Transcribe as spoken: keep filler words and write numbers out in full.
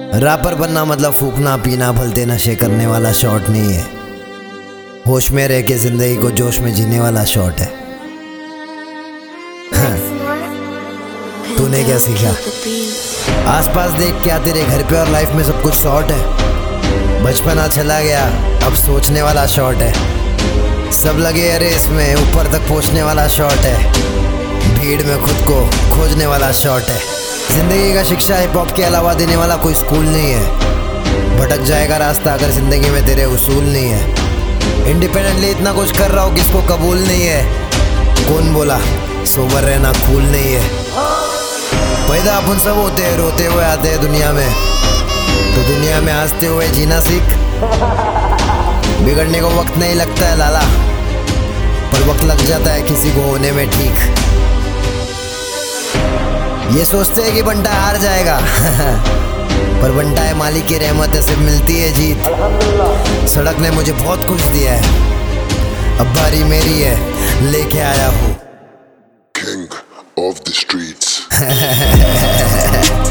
Wrapper बनना मतलब फूकना पीना भलते नशे करने वाला शॉट नहीं है। होश में रह के जिंदगी को जोश में जीने वाला शॉट है। हाँ। तूने क्या सीखा? आसपास देख क्या तेरे घर पे और लाइफ में सब कुछ शॉर्ट है। बचपना चला गया अब सोचने वाला शॉट है। सब लगे अरे इसमें ऊपर तक पहुंचने वाला शॉट है। भीड़ में खुद को खोजने वाला शॉट है। जिंदगी का शिक्षा हिप हॉप के अलावा देने वाला कोई स्कूल नहीं है। भटक जाएगा रास्ता अगर जिंदगी में तेरे उसूल नहीं है। इंडिपेंडेंटली इतना कुछ कर रहा हो किसको कबूल नहीं है। कौन बोला सोबर रहना कूल नहीं है। पैदा अपन सब होते हैं, रोते हुए आते हैं दुनिया में, तो दुनिया में हंसते हुए जीना सीख। बिगड़ने को वक्त नहीं लगता है लाला, पर वक्त लग जाता है किसी को होने में ठीक। ये सोचते हैं कि बंटा हार जाएगा पर बंटा है मालिक की रहमत से मिलती है जीत। सड़क ने मुझे बहुत कुछ दिया है, अब बारी मेरी है, लेके आया हूँ King of the streets।